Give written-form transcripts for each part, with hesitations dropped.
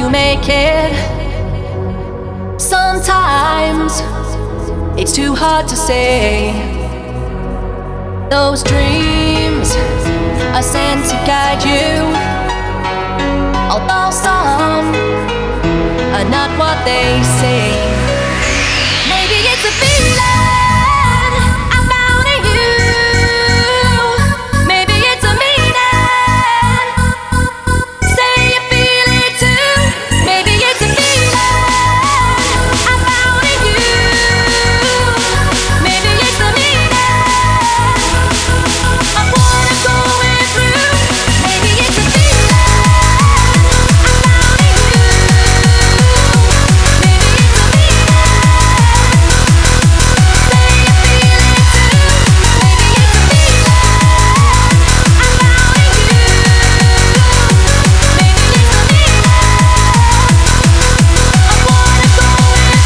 you make it. Sometimes it's too hard to say. Those dreams are sent to guide you, although some are not what they say. Maybe it's a feeling I found in you. Maybe it's a meaning. Say you feel it too. Maybe it's a feeling I found in you. Maybe it's a meaning of what I'm going through. Maybe it's a feeling I found in you. Maybe it's a meaning. Say you feel it too. Maybe it's a feeling I found in you. Maybe it's a meaning of what I'm going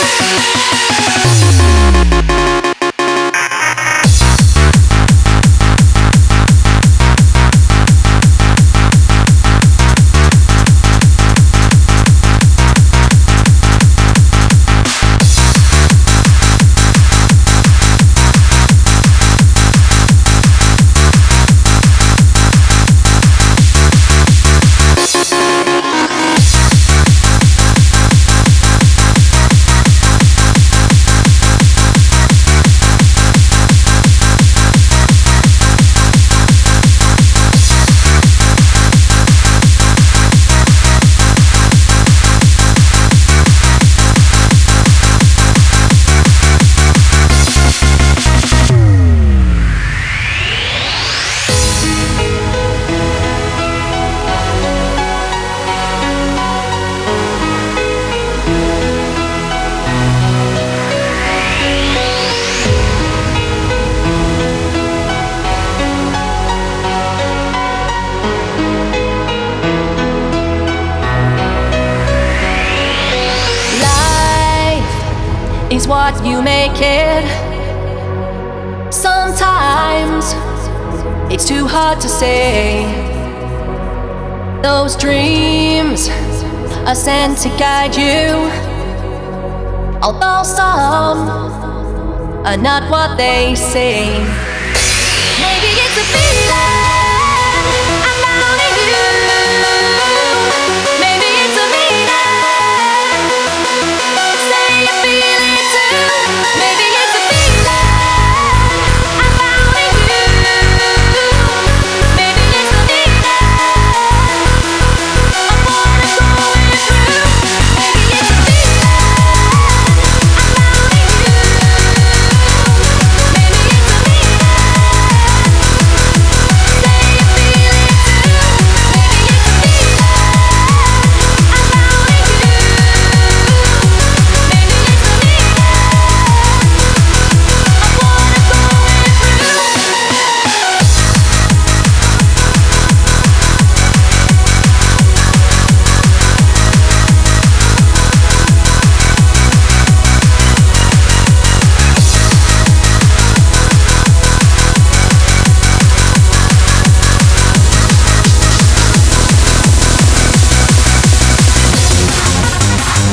is what you make it. Sometimes it's too hard to say. Those dreams are sent to guide you, although some are not what they say. Maybe it's a feeling